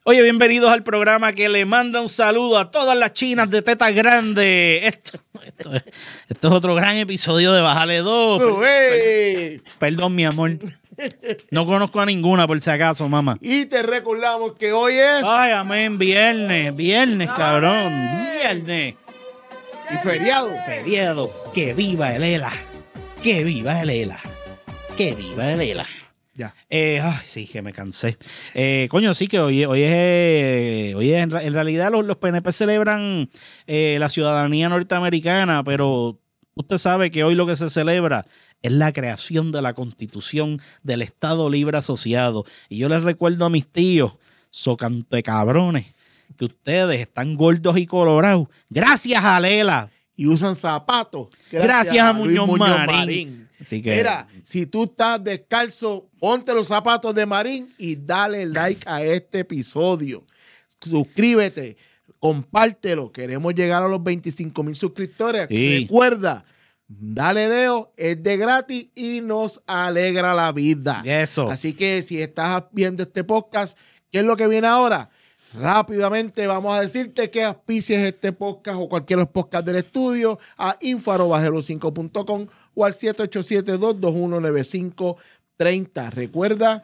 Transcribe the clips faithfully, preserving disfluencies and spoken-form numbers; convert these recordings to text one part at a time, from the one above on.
Oye, bienvenidos al programa que le manda un saludo a todas las chinas de teta grande. Esto, esto, es, esto es otro gran episodio de Bájale dos. ¡Sube! Perdón, mi amor. No conozco a ninguna, por si acaso, mamá. Y te recordamos que hoy es... Ay, amén, viernes, viernes, cabrón, viernes. Y feriado. Feriado. Que viva el ELA. Que viva el ELA. Que viva el ELA. Ya. Eh, ay, sí, que me cansé. Eh, coño, sí que hoy, hoy es, eh, hoy es en, en realidad los, los P N P celebran eh, la ciudadanía norteamericana, pero usted sabe que hoy lo que se celebra es la creación de la Constitución del Estado Libre Asociado. Y yo les recuerdo a mis tíos, socante cabrones, que ustedes están gordos y colorados gracias a Lela. Y usan zapatos. Gracias, gracias a Muñoz, Muñoz Marín. Marín. Así que, mira, si tú estás descalzo, ponte los zapatos de Marín y dale like a este episodio. Suscríbete, compártelo. Queremos llegar a los veinticinco mil suscriptores. Sí. Recuerda, dale dedo, es de gratis y nos alegra la vida. Eso. Así que si estás viendo este podcast, ¿qué es lo que viene ahora? Rápidamente vamos a decirte que auspicies este podcast o cualquier de los podcasts del estudio a info arroba bájale cinco punto com o al siete ocho siete, dos dos uno, nueve cinco tres cero. Recuerda,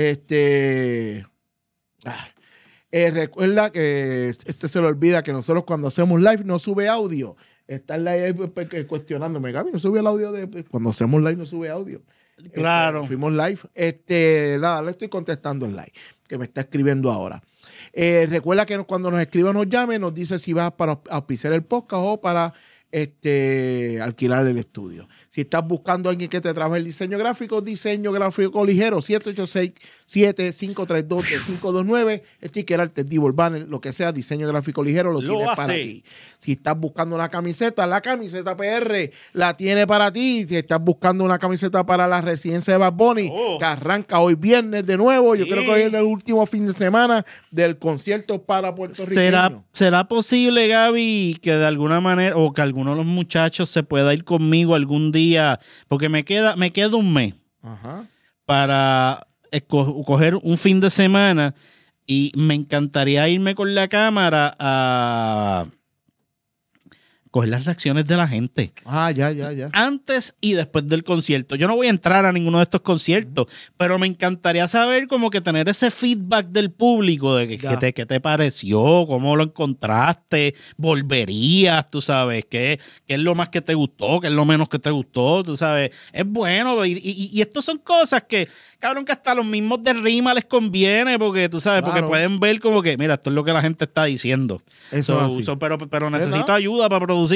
este, ah, eh, recuerda que este se le olvida que nosotros cuando hacemos live no sube audio. Está el live cuestionándome, Gaby, no sube el audio de cuando hacemos live, no sube audio. Claro. Este, fuimos live. Este, nada, le estoy contestando el live que me está escribiendo ahora. Eh, recuerda que cuando nos escriba, nos llame, nos dice si vas para auspiciar el podcast o para este, alquilar el estudio. Si estás buscando a alguien que te trabaje el diseño gráfico, diseño gráfico ligero, siete ocho seis, siete cinco tres dos, cinco dos nueve, sticker art, divo, banner, lo que sea, diseño gráfico ligero, lo, lo tiene hace. Para ti. Si estás buscando una camiseta, la camiseta P R la tiene para ti. Si estás buscando una camiseta para la residencia de Bad Bunny, oh. que arranca hoy viernes de nuevo, sí. Yo creo que hoy es el último fin de semana del concierto para Puerto Rico. ¿Será, ¿Será posible, Gaby, que de alguna manera, o que alguno de los muchachos se pueda ir conmigo algún día? Porque me queda, me queda un mes Ajá. para escoger un fin de semana y me encantaría irme con la cámara a coger las reacciones de la gente. Ah, ya, ya, ya. Antes y después del concierto. Yo no voy a entrar a ninguno de estos conciertos, uh-huh. pero me encantaría saber como que tener ese feedback del público de que, que te, qué te pareció, cómo lo encontraste, volverías, tú sabes, qué, qué es lo más que te gustó, qué es lo menos que te gustó, tú sabes. Es bueno y, y, y esto son cosas que, cabrón, que hasta a los mismos de rima les conviene porque, tú sabes, claro. porque pueden ver como que, mira, esto es lo que la gente está diciendo. Eso so, so, pero, pero necesito ayuda para producirlo.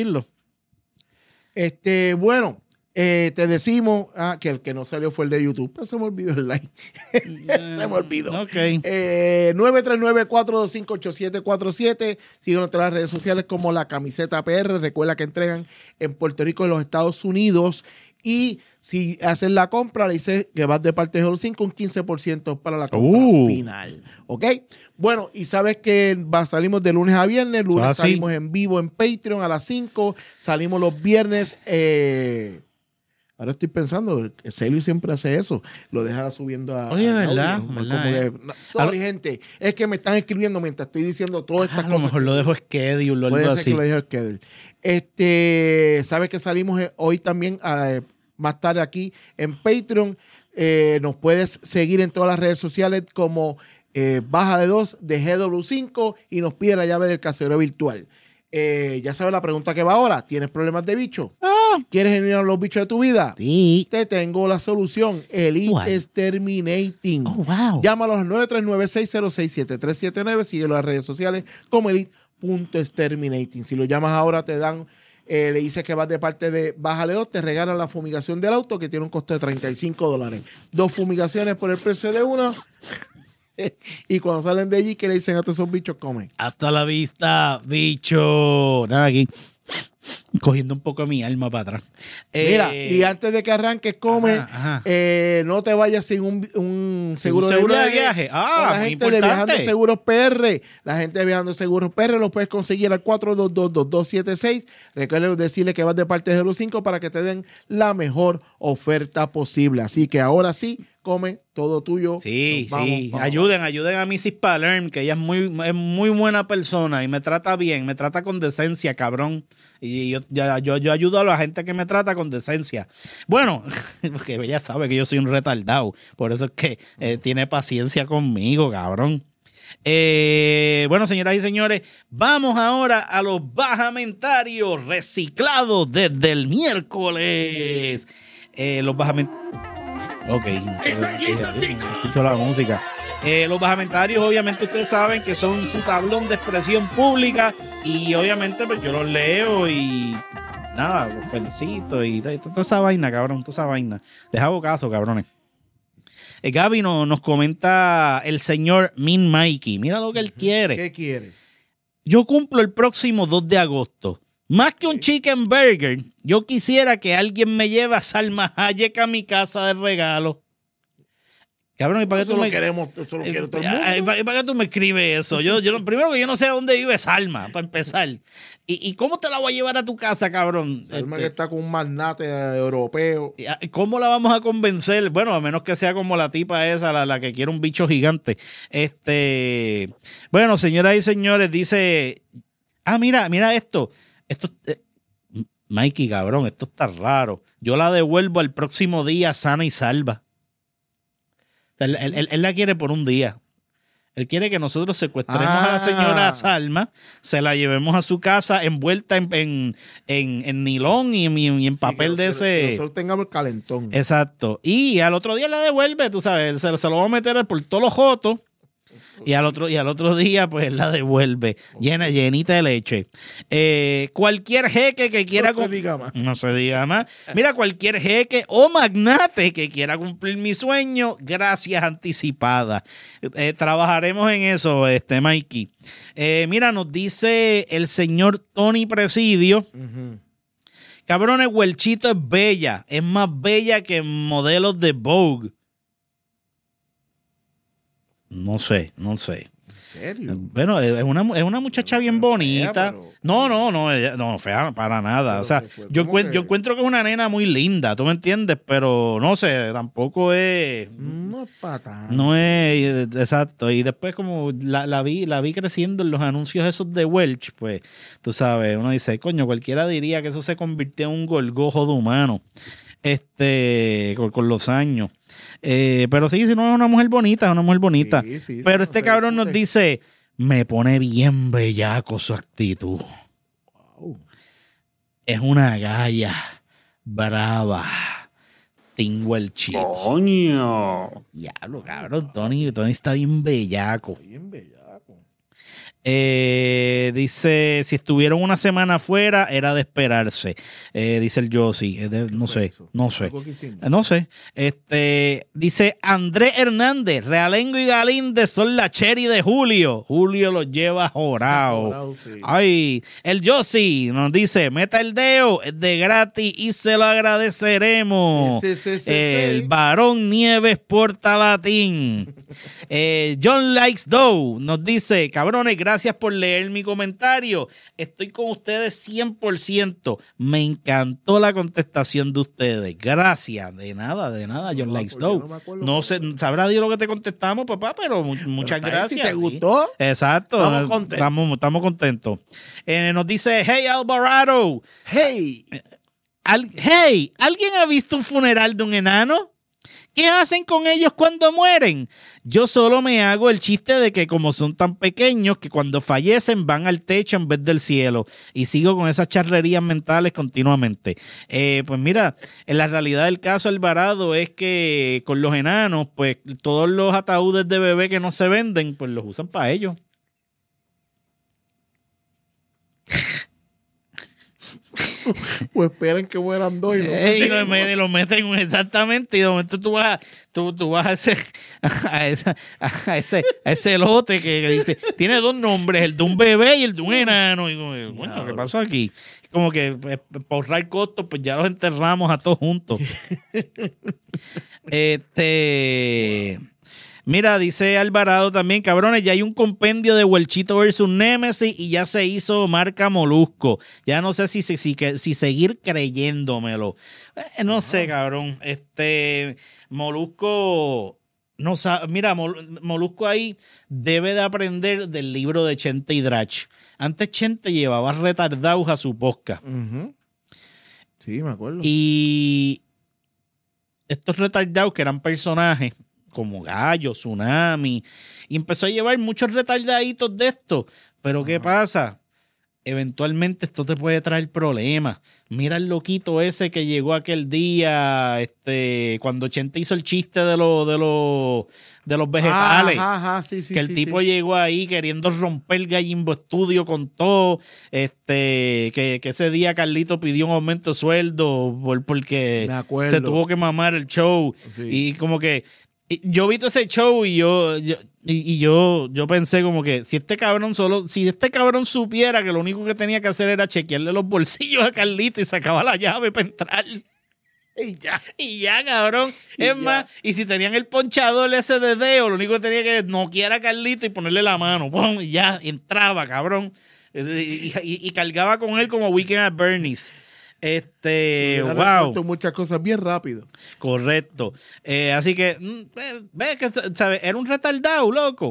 Este, bueno, eh, te decimos ah, que el que no salió fue el de YouTube, pero se me olvidó el like. se me olvidó. Okay. Eh, nueve tres nueve, cuatro dos cinco, ocho siete cuatro siete. Síguenos en las redes sociales como La Camiseta P R. Recuerda que entregan en Puerto Rico y en los Estados Unidos. Y si haces la compra, le dices que vas de parte de Holo cinco, un quince por ciento para la compra uh. final. ¿Ok? Bueno, y sabes que va, salimos de lunes a viernes. Lunes ah, salimos sí. en vivo en Patreon a las cinco. Salimos los viernes. Eh, ahora estoy pensando, Celio siempre hace eso. Lo deja subiendo a. Oye, ¿verdad? Audio, ¿verdad? Como que, no, sorry, gente. Es que me están escribiendo mientras estoy diciendo todas estas ah, cosas. A lo mejor lo dejo schedule o Puede algo ser así. que lo dejo schedule. Este, sabes que salimos hoy también a. Más tarde aquí en Patreon. Eh, nos puedes seguir en todas las redes sociales como eh, Baja de dos de G W cinco y nos pide la llave del casero virtual. Eh, ya sabes la pregunta que va ahora. ¿Tienes problemas de bicho? Ah. ¿Quieres eliminar los bichos de tu vida? Sí. Te tengo la solución. Elite Exterminating. Oh, wow. Llámalos al nueve tres nueve, seis cero seis, siete tres siete nueve. Síguelo en las redes sociales como elite punto exterminating. Si lo llamas ahora te dan... Eh, le dices que vas de parte de Bájale dos, te regalan la fumigación del auto que tiene un costo de treinta y cinco dólares. Dos fumigaciones por el precio de una. Y cuando salen de allí, ¿qué le dicen a todos esos bichos? Comen. Hasta la vista, bicho. Nada, aquí. Cogiendo un poco mi alma para atrás. Mira, eh, y antes de que arranques, come, ajá, ajá. Eh, no te vayas sin un, un seguro, ¿Un seguro de viaje. De viaje. Ah, la muy gente importante. de Viajando Seguros P R. La gente de Viajando Seguros P R lo puedes conseguir al cuatro dos dos, dos dos siete seis. Recuerda decirle que vas de parte de Holo cinco para que te den la mejor oferta posible. Así que ahora sí, come, todo tuyo. Sí, Vamos, sí. vamos. Ayuden, ayuden a missus Palerm, que ella es muy, es muy buena persona y me trata bien, me trata con decencia, cabrón. Y yo, ya, yo, yo ayudo a la gente que me trata con decencia. Bueno, porque ella sabe que yo soy un retardado, por eso es que eh, tiene paciencia conmigo, cabrón. Eh, bueno, señoras y señores, vamos ahora a los bajamentarios reciclados desde el miércoles. Eh, los bajamentarios... Ok, escucho la música. Eh, los bajamentarios, obviamente, ustedes saben que son su tablón de expresión pública y obviamente pues, yo los leo y nada, los felicito y toda, toda esa vaina, cabrón, toda esa vaina. Les hago caso, cabrones. Eh, Gaby no, nos comenta el señor Min Mikey. Mira lo que él quiere. ¿Qué quiere? Yo cumplo el próximo dos de agosto. Más que un chicken burger, yo quisiera que alguien me lleve a Salma Hayek a mi casa de regalo. Cabrón, ¿y para qué Eso tú lo me queremos, eso lo quiere todo el Eh, mundo. ¿y para, y para qué tú me escribes eso? Yo, yo primero que yo no sé dónde vive Salma, para empezar. ¿Y, y cómo te la voy a llevar a tu casa, cabrón? Salma Este, que está con un magnate europeo. ¿Cómo la vamos a convencer? Bueno, a menos que sea como la tipa esa, la, la que quiere un bicho gigante. Este, bueno, señoras y señores, dice, ah, mira, mira esto. Esto, eh, Mikey, cabrón, esto está raro. Yo la devuelvo al próximo día sana y salva. Él, él, él, él la quiere por un día. Él quiere que nosotros secuestremos ah. a la señora Salma, se la llevemos a su casa envuelta en, en, en, en nilón y, y, y en papel sí, de ese... Que nosotros tengamos el calentón. Exacto. Y al otro día la devuelve, tú sabes, se, se lo va a meter por todos los jotos. Y al otro, y al otro día, pues la devuelve, llena, llenita de leche. Eh, cualquier jeque que quiera. No se diga más. No se diga más. Mira, cualquier jeque o magnate que quiera cumplir mi sueño, gracias anticipada. Eh, trabajaremos en eso, este Mikey. Eh, mira, nos dice el señor Tony Presidio. Uh-huh. Cabrones, Huelchito es bella. Es más bella que modelos de Vogue. No sé, no sé. ¿En serio? Bueno, es una, es una muchacha no, bien bonita. Fea, pero... No, no, no, ella, no, fea para nada. O sea, yo, encuent, que... yo encuentro que es una nena muy linda, ¿tú me entiendes? Pero no sé, tampoco es... No es para tanto. No es, exacto. Y después como la, la, vi, la vi creciendo en los anuncios esos de Welch, pues, tú sabes, uno dice, coño, cualquiera diría que eso se convirtió en un gorgojo de humano. Este, con, con los años. Eh, pero sí, si no es una mujer bonita, es una mujer bonita. Sí, sí, pero este cabrón nos dice, me pone bien bellaco su actitud. Wow. Es una galla brava. Tengo el chip. Coño. Diablo, cabrón, Tony, Tony está bien bellaco. Está bien bellaco. Eh, dice, si estuvieron una semana afuera, era de esperarse. Eh, dice el Yossi. Eh, no sé, no sé. Eh, no sé. Este, dice Andrés Hernández, Realengo y Galíndez son la cherry de Julio. Julio los lleva jorado. Sí. Ay, el Yossi nos dice, meta el dedo, es de gratis y se lo agradeceremos. Sí, sí, sí, sí, el sí. Varón Nieves Portalatín. eh, John Likes Dough nos dice, cabrones, gracias por leer mi comentario. Estoy con ustedes cien por ciento. Me encantó la contestación de ustedes. Gracias. De nada, de nada, John no, Likes Dough. No, no sé, sabrá Dios lo que te contestamos, papá, pero muchas pero gracias. Si ¿Te gustó? Sí. Exacto. Estamos contentos. Estamos, estamos contentos. Eh, nos dice, hey, Alvarado. Hey. Al, hey, ¿alguien ha visto un funeral de un enano? ¿Qué hacen con ellos cuando mueren? Yo solo me hago el chiste de que como son tan pequeños que cuando fallecen van al techo en vez del cielo y sigo con esas charrerías mentales continuamente. Eh, pues mira, en la realidad del caso, Alvarado, es que con los enanos, pues todos los ataúdes de bebé que no se venden, pues los usan para ellos. Pues esperen que mueran dos y, no eh, y lo, me, lo meten exactamente y de momento tú vas, tú, tú vas a ese, a, esa, a, ese, a ese lote que, que dice, tiene dos nombres, el de un bebé y el de un enano. Y como, bueno, ¿qué pasó aquí? Como que pues, por ahorrar costos, pues ya los enterramos a todos juntos. este... Mira, dice Alvarado también, cabrones, ya hay un compendio de Welchito versus Nemesis y ya se hizo marca Molusco. Ya no sé si, si, si, si seguir creyéndomelo. Eh, no sé, cabrón. Este, Molusco, no sabe, mira, Mol, Molusco ahí debe de aprender del libro de Chente y Drach. Antes Chente llevaba retardados a su podcast. Uh-huh. Sí, me acuerdo. Y estos retardados que eran personajes como Gallo, Tsunami, y empezó a llevar muchos retardaditos de esto. Pero ¿qué pasa? Eventualmente esto te puede traer problemas. Mira el loquito ese que llegó aquel día, este, cuando Chente hizo el chiste de los de los de los vegetales. Ajá, ajá, sí, sí, que el sí, tipo sí. llegó ahí queriendo romper el Gallimbo Studio con todo. Este, que, que ese día Carlito pidió un aumento de sueldo por, porque Me acuerdo. se tuvo que mamar el show. Sí. Y como que y yo vi todo ese show y yo, yo y, y yo, yo pensé como que si este cabrón solo, si este cabrón supiera que lo único que tenía que hacer era chequearle los bolsillos a Carlito y sacaba la llave para entrar. Y ya. Y ya, cabrón. Y es ya. más, y si tenían el ponchador ese de dedo, lo único que tenía que noquear a Carlito y ponerle la mano. ¡Pum! Y ya entraba, cabrón. Y, y, y cargaba con él como Weekend at Bernie's. Este, Hubiera wow. resuelto muchas cosas bien rápido. Correcto. Eh, así que, eh, ve que, ¿sabes? Era un retardado, loco.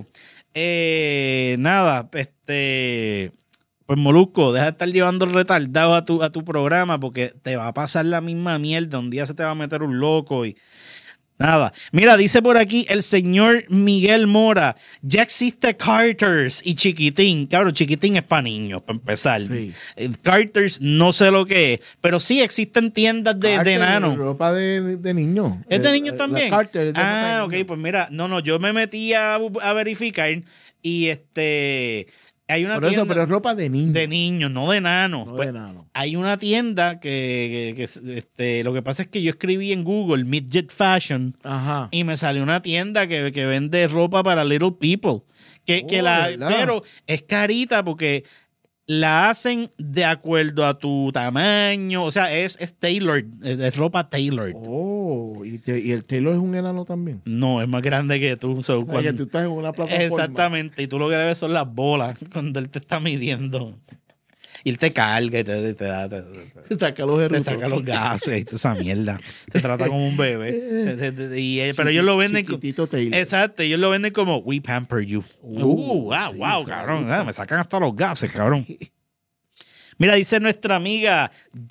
Eh, nada, este. Pues Molusco, deja de estar llevando el retardado a tu, a tu programa porque te va a pasar la misma mierda. Un día se te va a meter un loco y nada. Mira, dice por aquí el señor Miguel Mora, ya existe Carters y Chiquitín. Claro, Chiquitín es para niños, para empezar. Sí. Carters no sé lo que es, pero sí existen tiendas de, de enanos. Ropa de, de niño. ¿Es de Eh, niños la también? Carter es de ropa Ah, de ok, niño. pues mira, no, no, yo me metí a, a verificar y este... Hay una Por eso, tienda pero es ropa de niño. de niños, no de enanos. No Pues, de enano. hay una tienda que, que- que, este, lo que pasa es que yo escribí en Google Midget Fashion Ajá. y me salió una tienda que, que vende ropa para little people. Que, Oh, que la, ¿verdad? pero es carita porque la hacen de acuerdo a tu tamaño. O sea, es, es tailored, es, es ropa tailored. Oh, y, te- y el Taylor es un enano también. No, es más grande que tú. so, O sea, cuando- que tú estás en una plataforma. Exactamente, y tú lo que debes son las bolas cuando él te está midiendo. Y él te carga y te, te da, te, te- Saca los te erutos. saca los gases y toda esa mierda. Te trata como un bebé. Te- te- te- y, eh, pero ellos lo venden como, Chiquitito Taylor. exacto, ellos lo venden como we pamper you. Uh, Uh, ah, sí, wow, se cabrón. gusta. ah, me sacan hasta los gases, cabrón. Mira, dice nuestra amiga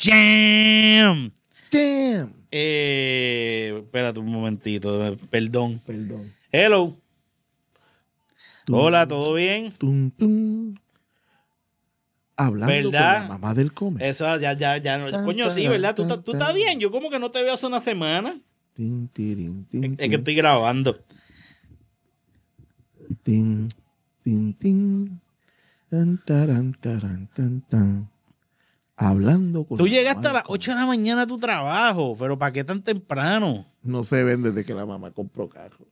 Jam. Damn. Eh, espérate un momentito, perdón. Perdón. Hello. Tum, Hola, ¿todo bien? tum, tum. Hablando ¿Verdad? con la mamá del come. Eso ya, ya, ya. no- Tan, Coño, sí, tan, ¿verdad? ¿Tú, tan, tú estás tan. bien? Yo como que no te veo hace una semana. Tin, tirin, tin, Es tin, que estoy grabando. tin, tin, tin. Tan, taran, taran, tan, tan. Hablando con Tú la llegaste mamá a las del come. ocho de la mañana a tu trabajo, pero ¿para qué tan temprano? No se ven desde que la mamá compró carro.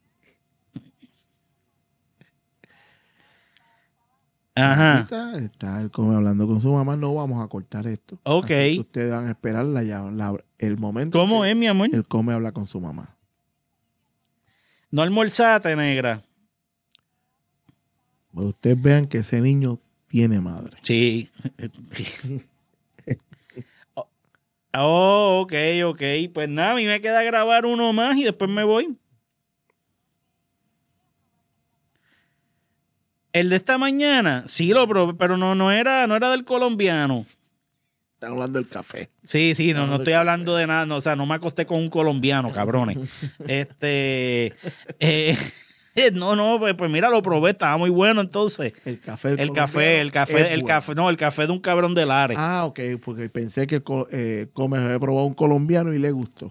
Ajá. Ahorita está el come hablando con su mamá. No vamos a cortar esto. Ok. Así que ustedes van a esperar la, la- el momento ¿Cómo que es, mi amor? el come habla con su mamá. No almorzaste, negra. Para ustedes vean que ese niño tiene madre. Sí. Oh, ok, ok. Pues nada, a mí me queda grabar uno más y después me voy. El de esta mañana, sí lo probé, pero no, no era, no era del colombiano. Están hablando del café. Sí, sí, no, no Hablando estoy del hablando de nada, no, o sea, no me acosté con un colombiano, cabrones. Este, eh, no, no, pues, pues mira, lo probé, estaba muy bueno entonces. El café. El café, el café, es el bueno. café, no, el café de un cabrón de Lares. Ah, ok, porque pensé que el co- eh, come había probado un colombiano y le gustó.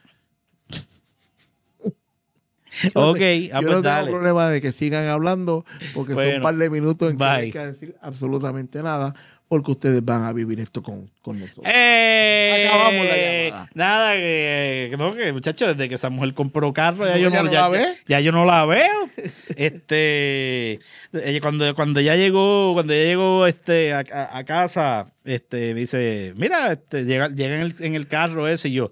Yo no Ok, te- ah, yo pues no dale. tengo problema de que sigan hablando porque son Bueno, un par de minutos en que no hay bye. que decir absolutamente nada porque ustedes van a vivir esto con, con nosotros. ¡Eh! Acabamos la llamada. Nada, que, no, que muchachos, desde que esa mujer compró carro, ya, ¿No, yo, ya no, no ya, la ya- ves? ya yo no la veo. Este, ella cuando, cuando ya llegó, cuando ya llegó este, a, a- a casa, este, me dice, mira, este, llega, llega en, el, en el carro ese y yo,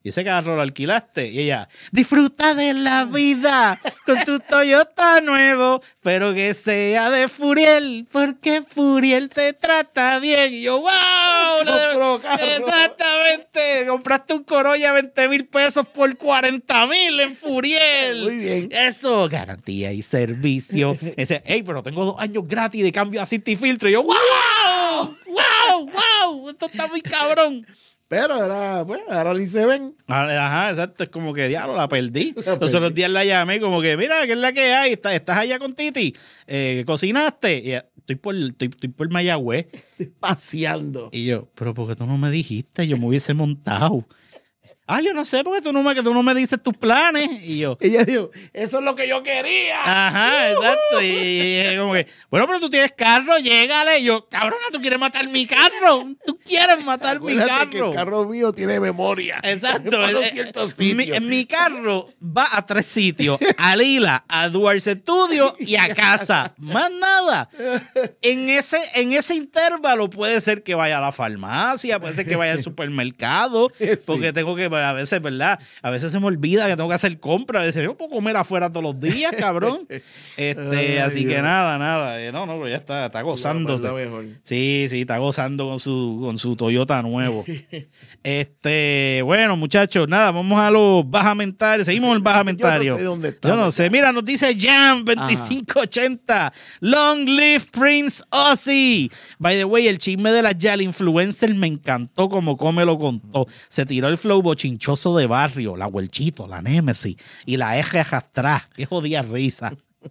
¿Y ese carro lo alquilaste? Y ella, disfruta de la vida con tu Toyota nuevo, pero que sea de Furiel, porque Furiel te trata bien. Y yo, wow, Compró carro. Exactamente, compraste un Corolla veinte mil pesos por cuarenta mil en Furiel. Muy bien. Eso, garantía y servicio. Ese, hey, pero tengo dos años gratis de cambio a cinta y filtro. Y yo, wow, wow, wow, esto está muy cabrón. Pero era, bueno, ahora ni se ven. Ajá, exacto, es como que diablo, la perdí. Los otros días la llamé como que, mira, ¿qué es la que hay? ¿Estás, estás allá con Titi? Eh, ¿Cocinaste? Y ella, estoy por, estoy, estoy por Mayagüez. Estoy paseando. Y yo, pero ¿por qué tú no me dijiste? Yo me hubiese montado. Ah, yo no sé, porque tú no me, que tú no me dices tus planes. Y yo, Ella dijo, eso es lo que yo quería. ajá, exacto. Y, y, y como que, bueno, pero tú tienes carro, llégale. Y yo, cabrona, tú quieres matar mi carro. Tú quieres matar mi Acuérdate que carro. el carro mío tiene memoria. Exacto. Para Eh, ciertos mi, sitios. en mi carro va a tres sitios: a Lila, a Duarce Studio y a casa. Más nada. En ese, en ese intervalo puede ser que vaya a la farmacia, puede ser que vaya al supermercado, Sí. porque tengo que, a veces, ¿verdad? A veces se me olvida que tengo que hacer compras. A veces yo puedo comer afuera todos los días, cabrón. Este, Ay, así Dios. que nada, nada. Eh, No, no, pero ya está, está gozándose. La mejor. Sí, sí, está gozando con su, con su Toyota nuevo. Este, bueno, muchachos, nada, vamos a los bajamentarios. Seguimos en el bajamentario. Yo no sé dónde Yo estamos. no sé. Mira, nos dice Jam veinticinco ochenta. Long live Prince Ozzy. By the way, el chisme de la Yal influencer me encantó como Come lo contó. Se tiró el flow bochinchoso de barrio, la Huelchito, la Némesis y la eje atrás. Qué jodida risa.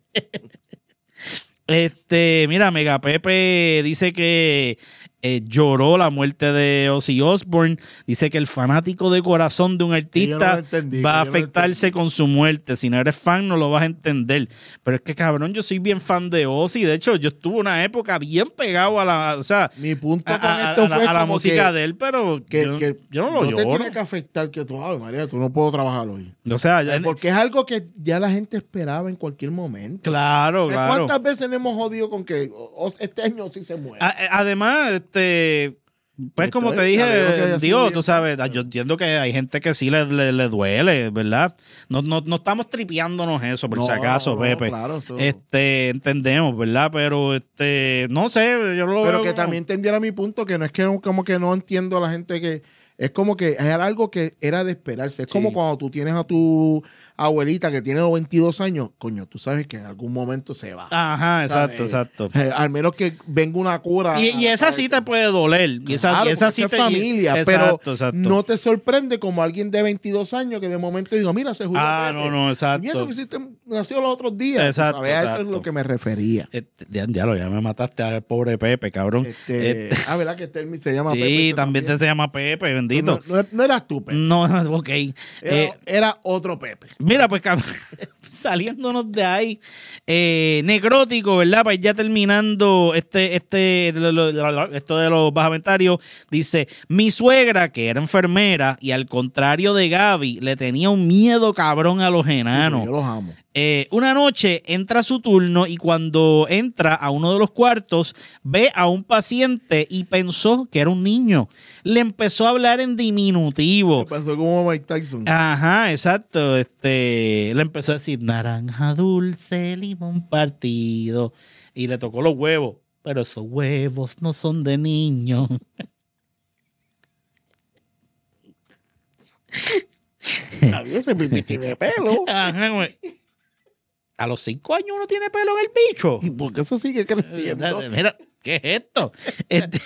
Este, mira, Mega Pepe dice que eh, lloró la muerte de Ozzy Osbourne. Dice que el fanático de corazón de un yo no artista lo entendí, va a yo no lo afectarse entendí. con su muerte. Si no eres fan, no lo vas a entender. Pero es que, cabrón, yo soy bien fan de Ozzy. De hecho, yo estuve una época bien pegado a la, o sea, Mi punto a, con a- esto a la, fue a la como música que, de él, pero que, yo, que yo no lo te lloro. tiene que afectar que tú, ay, María, tú no puedo trabajar hoy. O sea, ya- Porque es algo que ya la gente esperaba en cualquier momento. claro, claro. ¿Cuántas veces le hemos jodido con que o- este año sí se muere? A- a- Además, este, pues Esto como es, te me alegro que dije, haya sido Dios, bien, tú sabes, pero- yo entiendo que hay gente que sí le, le, le duele, ¿verdad? No, no, no estamos tripeándonos eso, por No, si acaso, no, Pepe. claro, eso- Este, entendemos, ¿verdad? Pero, este, no sé, yo lo Pero veo que como- también entendiera mi punto, que no es que no, como que no entiendo a la gente que es como que era algo que era de esperarse. Es Sí. como cuando tú tienes a tu abuelita que tiene veintidós años, coño, tú sabes que en algún momento se va. Ajá, exacto, ¿Sabes? exacto. Eh, al menos que venga una cura. Y, y esa sí te puede doler. Y esa, Claro, y esa porque sí es te. familia, exacto, pero exacto. no te sorprende como alguien de veintidós años que de momento diga, mira, se jugó. Ah, no, no, exacto. Y eso que hiciste, nació los otros días. tú Exacto, sabes, a eso es exacto. lo que me refería. Este, ya, ya lo, ya me mataste al pobre Pepe, cabrón. Este, Este, ah, ¿verdad que Termi se llama sí, Pepe? también te se llama Pepe, bendito. No, no- no eras tú, Pepe. No, ok. Era, Eh, era otro Pepe. Mira, pues cab- saliéndonos de ahí, eh, necrótico, ¿verdad? Pues ya terminando este, este, lo- lo- lo- esto de los bajamentarios, dice, mi suegra, que era enfermera, y al contrario de Gaby, le tenía un miedo cabrón a los enanos. Yo los amo. Eh, una noche entra a su turno y cuando entra a uno de los cuartos ve a un paciente y pensó que era un niño. Le empezó a hablar en diminutivo. Me pasó como Mike Tyson. Ajá, exacto. Este, le empezó a decir naranja dulce, limón partido y le tocó los huevos. Pero esos huevos no son de niño. Adiós, ese pipi tiene pelo. Ajá, güey. A los cinco años uno tiene pelo en el bicho. ¿Y por qué eso sigue creciendo? Mira, ¿qué es esto? Este,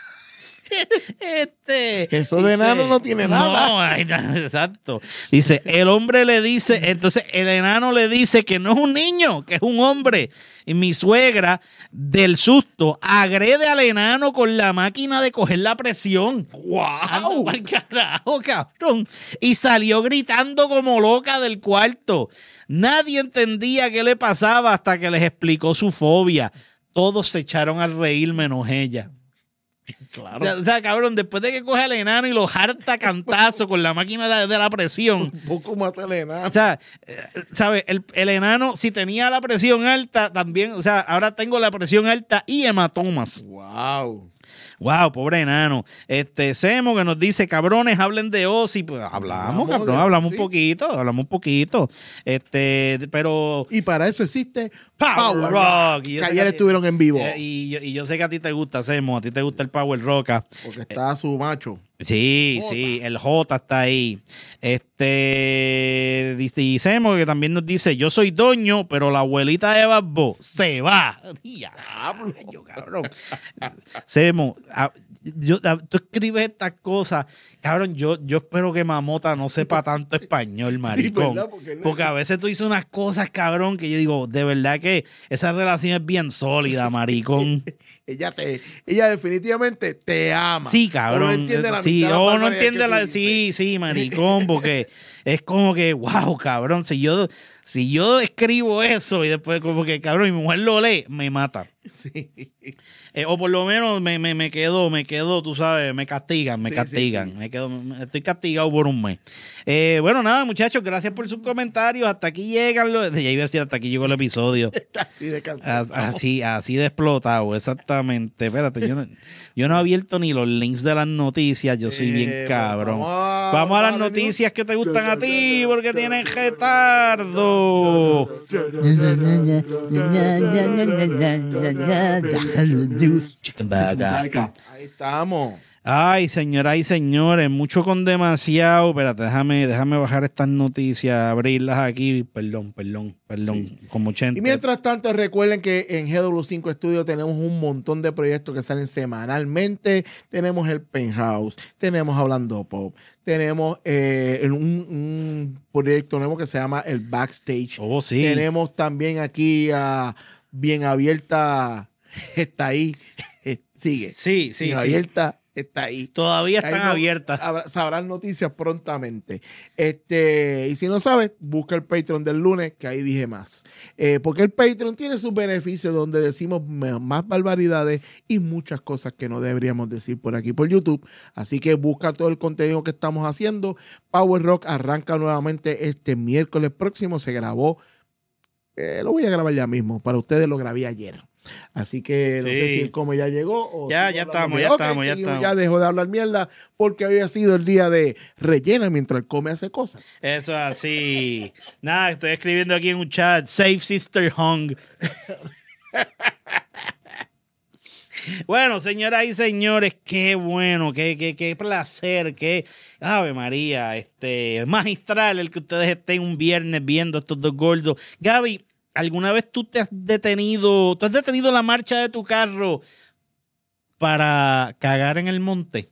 este Eso de enano no tiene nada. No, ay, no, exacto. Dice, el hombre le dice, entonces el enano le dice que no es un niño, que es un hombre. Y mi suegra, del susto, agrede al enano con la máquina de coger la presión. ¡Guau! ¡Wow! Carajo, cabrón! Y salió gritando como loca del cuarto. Nadie entendía qué le pasaba hasta que les explicó su fobia. Todos se echaron a reír menos ella. Claro. O sea, o sea, cabrón, después de que coge al enano y lo harta cantazo con la máquina de, de la presión. Un poco mata el enano. O sea, eh, ¿sabes? El, el enano, si tenía la presión alta, también, o sea, ahora tengo la presión alta y hematomas. Wow. Wow, pobre enano. Este, Semo que nos dice, cabrones, hablen de Ozzy. Pues hablamos, cabrón, hablamos un poquito, hablamos un poquito. Este, pero... Y para eso existe Power, Power Rock. Que ayer estuvieron en vivo. Eh, y, yo, y yo sé que a ti te gusta, Semo, a ti te gusta el Power Rock. Porque está eh, su macho. Sí, J. sí, el J está ahí. Este, dice Semo que también nos dice, yo soy Doño, pero la abuelita de Babbo se va. Diablo, cabrón. Semo, a, yo, a, tú escribes estas cosas, cabrón, yo, yo espero que Mamota no sepa tanto español, maricón. Sí, porque, porque a veces tú dices unas cosas, cabrón, que yo digo, de verdad que esa relación es bien sólida, maricón. Ella te, ella definitivamente te ama. Sí, cabrón. O no entiende la sí, o no entiende la, sí, sí, maricón, porque es como que, wow, cabrón, si yo, si yo escribo eso y después como que, cabrón, mi mujer lo lee, me mata. Sí. Eh, o por lo menos me, me, me quedo, me quedo, tú sabes, me castigan, me sí, castigan. Sí, sí. Me quedo, estoy castigado por un mes. Eh, bueno, nada, muchachos, gracias por sus comentarios. Hasta aquí llegan los, ya iba a decir, hasta aquí llegó el episodio. Así de cansado. Así, así de explotado, exactamente. Espérate, yo no, yo no he abierto ni los links de las noticias, yo soy eh, bien cabrón. Vamos a, vamos a las noticias que te gustan a ti, porque tienen retardo. Ahí estamos. Ay, señoras y señores, mucho con demasiado. Espérate, déjame, déjame bajar estas noticias, abrirlas aquí. Perdón, perdón, perdón. Sí. Como ochenta. Y mientras tanto, recuerden que en G W cinco Studio tenemos un montón de proyectos que salen semanalmente. Tenemos el Penthouse, tenemos Hablando Pop, tenemos eh, un, un proyecto nuevo que se llama el Backstage. Oh, sí. Tenemos también aquí a Bien Abierta, está ahí, sigue. Sí, sí. Bien sí. Abierta. Está ahí. Todavía están ahí no, abiertas. Sabrán noticias prontamente. Este, y si no sabes, busca el Patreon del lunes, que ahí dije más. Eh, porque el Patreon tiene sus beneficios donde decimos más barbaridades y muchas cosas que no deberíamos decir por aquí por YouTube. Así que busca todo el contenido que estamos haciendo. Power Rock arranca nuevamente este miércoles próximo. Se grabó. Eh, lo voy a grabar ya mismo. Para ustedes lo grabé ayer. Así que no sí. sé si como ya llegó o ya, ya estamos, ya, okay, estamos, ya estamos. Ya dejó de hablar mierda porque hoy ha sido el día de rellena mientras el come hace cosas. Eso es así. Nada, estoy escribiendo aquí en un chat. Save Sister Hung. Bueno, señoras y señores, qué bueno, qué, qué, qué placer, qué Ave María, este magistral el que ustedes estén un viernes viendo estos dos gordos. Gaby, ¿alguna vez tú te has detenido, tú has detenido la marcha de tu carro para cagar en el monte?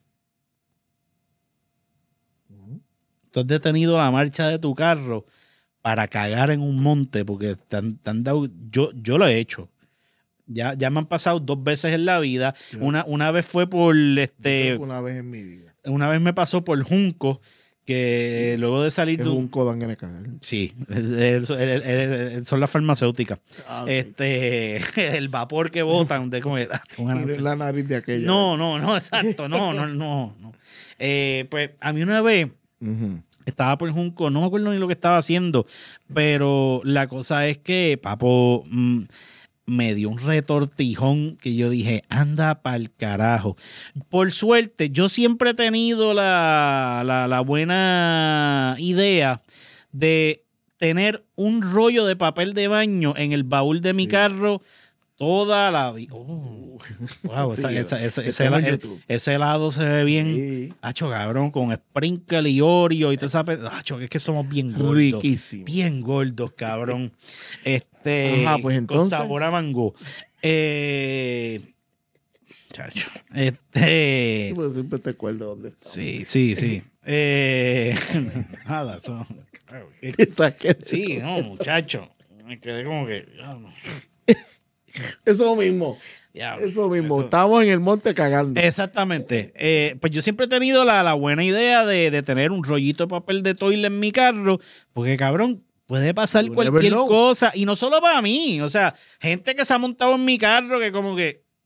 ¿Tú has detenido la marcha de tu carro para cagar en un monte? Porque te han, te han dado, yo, yo lo he hecho. Ya, ya me han pasado dos veces en la vida. Sí. Una, una vez fue por este. Una vez en mi vida. Una vez me pasó por Junco. Que sí. Luego de salir es de un Kodan N K. Sí, el, el, el, el, son las farmacéuticas. Ah, okay. Este, el vapor que botan de como ah, de la nariz de aquella. No, no, no, exacto, no, no, no, no. Eh, pues a mí una vez uh-huh. estaba por Junco, no me acuerdo ni lo que estaba haciendo, pero la cosa es que papo mmm, me dio un retortijón que yo dije, anda pa'l carajo. Por suerte, yo siempre he tenido la, la, la buena idea de tener un rollo de papel de baño en el baúl de mi sí. carro toda la vida. Oh, wow, esa, sí, esa, esa, ese, helado, el, ese helado se ve bien. Sí. Hacho, cabrón, con sprinkle y Oreo y todo esa. Hacho, es que somos bien gordos. Riquísimo. Bien gordos, cabrón. Este, Ajá, pues entonces. Con sabor a mango. Eh, chacho. Este. Pues siempre te acuerdo dónde está. Sí, sí, sí. eh, nada, son. Sí, no, muchacho. Me quedé como que. Oh, no. Eso mismo. Diablo, eso mismo. Eso. Estamos en el monte cagando. Exactamente. Eh, pues yo siempre he tenido la, la buena idea de, de tener un rollito de papel de toilet en mi carro, porque cabrón, puede pasar you cualquier cosa. Y no solo para mí. O sea, gente que se ha montado en mi carro que como que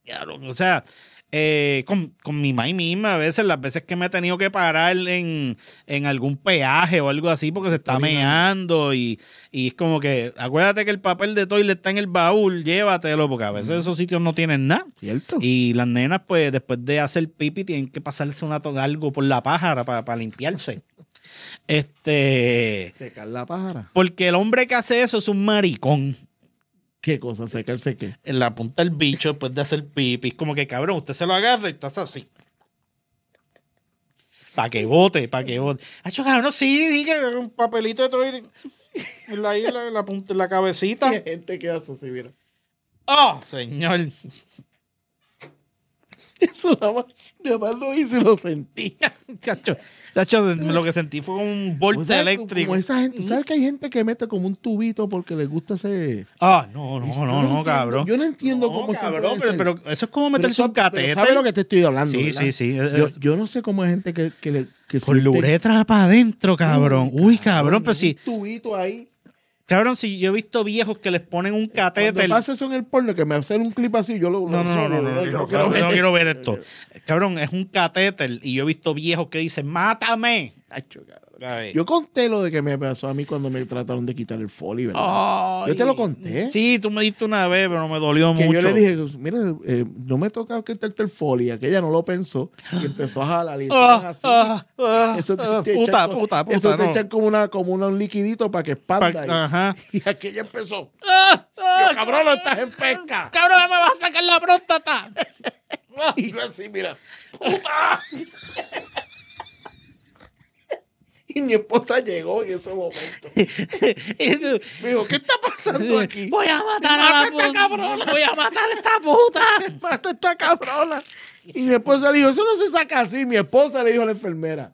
O sea, eh, con, con mi mamá misma, a veces, las veces que me he tenido que parar en, en algún peaje o algo así porque se está meando y, y es como que, acuérdate que el papel de toilet está en el baúl, llévatelo, porque a veces mm. esos sitios no tienen nada. ¿Cierto? Y las nenas, pues, después de hacer pipi, tienen que pasarse una, algo por la pájara para, para limpiarse. Este... Secar la pájara. Porque el hombre que hace eso es un maricón. ¿Qué cosa? ¿Secarse qué? En la punta del bicho después de hacer pipi. Es como que, cabrón, usted se lo agarra y estás así. Para que bote, para que bote. Hacho, cabrón, sí, sí, que un papelito de todo en la, en la, en la punta, en la cabecita. Hay gente que hace así, mira. ¡Oh, señor! Eso nada más, nada más lo hice y lo sentí. Chacho, chacho, lo que sentí fue un volte, o sea, eléctrico. Como esa gente, ¿sabes que hay gente que mete como un tubito porque les gusta ese... Ah, no, no, no, no, no, cabrón. Yo no entiendo no, cómo cabrón, pero, pero eso es como meterse pero, un catéter. ¿Sabes lo que te estoy hablando? Sí, ¿verdad? sí, sí. Yo, yo no sé cómo hay gente que, que le... Que con la uretra para adentro, cabrón. Uy, Uy cabrón, pero sí. Un tubito ahí. Cabrón, si yo he visto viejos que les ponen un catéter. Cuando pasa eso en el porno, que me hacen un clip así, yo lo... No, no, no, no, no, no, no, no, no quiero ver esto. Cabrón, es un catéter y yo he visto viejos que dicen, ¡mátame! Acho, cabrón. Yo conté lo de que me pasó a mí cuando me trataron de quitar el folio, ¿verdad? Ay, yo te lo conté. Sí, tú me diste una vez, pero me dolió que mucho. Yo le dije, mira, eh, no me toca quitarte el folio. Aquella no lo pensó y empezó a jalar. Y ah, así. Ah, ah, eso te, ah, te puta, echan, puta, puta, eso te no. echan como, una, como una, un liquidito para que expanda. Pa, y, ajá. y aquella empezó. Ah, ah, yo, cabrón, no estás en pesca. Cabrón, me vas a sacar la próstata. Y yo así, mira. ¡Puta! Y mi esposa llegó en ese momento. Me dijo, ¿qué está pasando aquí? Voy a matar a la puta, cabrona. Voy a matar a esta puta. Mata a esta cabrona. Y mi esposa le dijo, eso no se saca así. Mi esposa le dijo a la enfermera.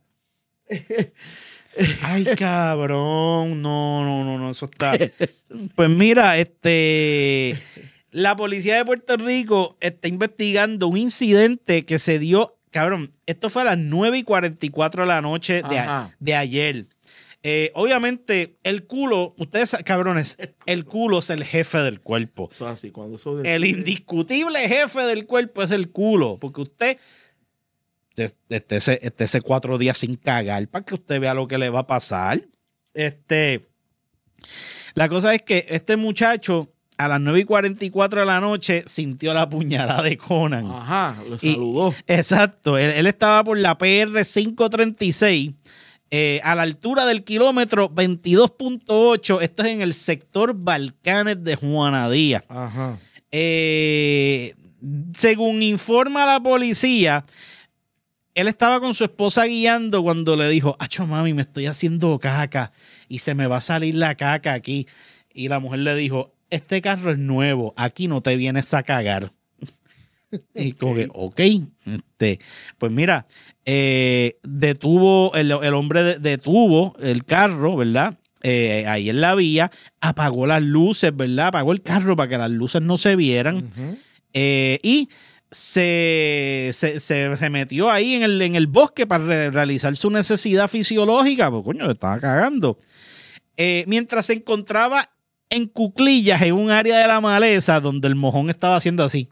Ay, cabrón. No, no, no, no. Eso está. Pues mira, este... La policía de Puerto Rico está investigando un incidente que se dio... Cabrón, esto fue a las nueve y cuarenta y cuatro de la noche de, a, de ayer. Eh, obviamente, el culo, ustedes, cabrones, el culo es el jefe del cuerpo. Eso así, cuando eso de... El indiscutible jefe del cuerpo es el culo, porque usted estése este, este cuatro días sin cagar para que usted vea lo que le va a pasar. Este, la cosa es que este muchacho a las nueve y cuarenta y cuatro de la noche sintió la puñalada de Conan. Ajá, lo saludó. Y, exacto, él, él estaba por la P R quinientos treinta y seis, eh, a la altura del kilómetro veintidós punto ocho. Esto es en el sector Balcanes de Juana Díaz. Ajá. Eh, según informa la policía, él estaba con su esposa guiando cuando le dijo, acho mami, me estoy haciendo caca y se me va a salir la caca aquí. Y la mujer le dijo, este carro es nuevo, aquí no te vienes a cagar. Y como que, ok, este, pues mira, eh, detuvo, el, el hombre detuvo el carro, ¿verdad? Eh, ahí en la vía, apagó las luces, ¿verdad? Apagó el carro para que las luces no se vieran. Uh-huh. eh, y se, se, se, se metió ahí en el, en el bosque para re- realizar su necesidad fisiológica, pues coño, estaba cagando. Eh, mientras se encontraba en cuclillas en un área de la maleza donde el mojón estaba haciendo así.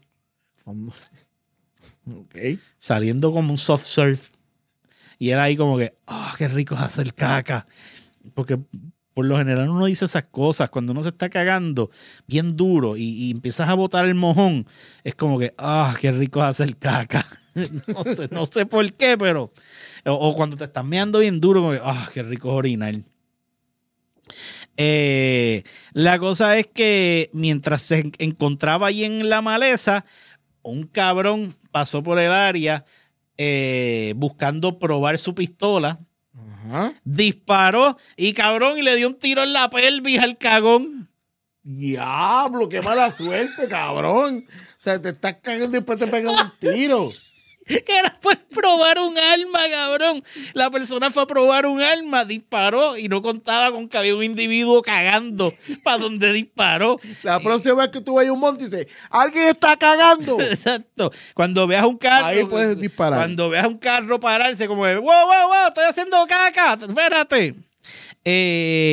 Okay. Saliendo como un soft surf. Y era ahí como que, oh, qué rico es hacer caca. Porque por lo general uno dice esas cosas cuando uno se está cagando bien duro y, y empiezas a botar el mojón. Es como que, ah, oh, qué rico es hacer caca. no, sé, no sé por qué, pero... O, o cuando te estás meando bien duro, como que, ah, oh, qué rico es orinar. Eh, la cosa es que mientras se encontraba ahí en la maleza, un cabrón pasó por el área eh, buscando probar su pistola. Ajá. Disparó y cabrón y le dio un tiro en la pelvis al cagón. Diablo, qué mala suerte, cabrón. O sea, te estás cagando y después te pegan un tiro. Que era por probar un arma, cabrón. La persona fue a probar un arma, disparó y no contaba con que había un individuo cagando para donde disparó. La próxima vez que tú vayas a un monte y dices, alguien está cagando. Exacto. Cuando veas un carro, ahí puedes disparar. Cuando veas un carro pararse como, wow, wow, wow, estoy haciendo caca, espérate. Eh,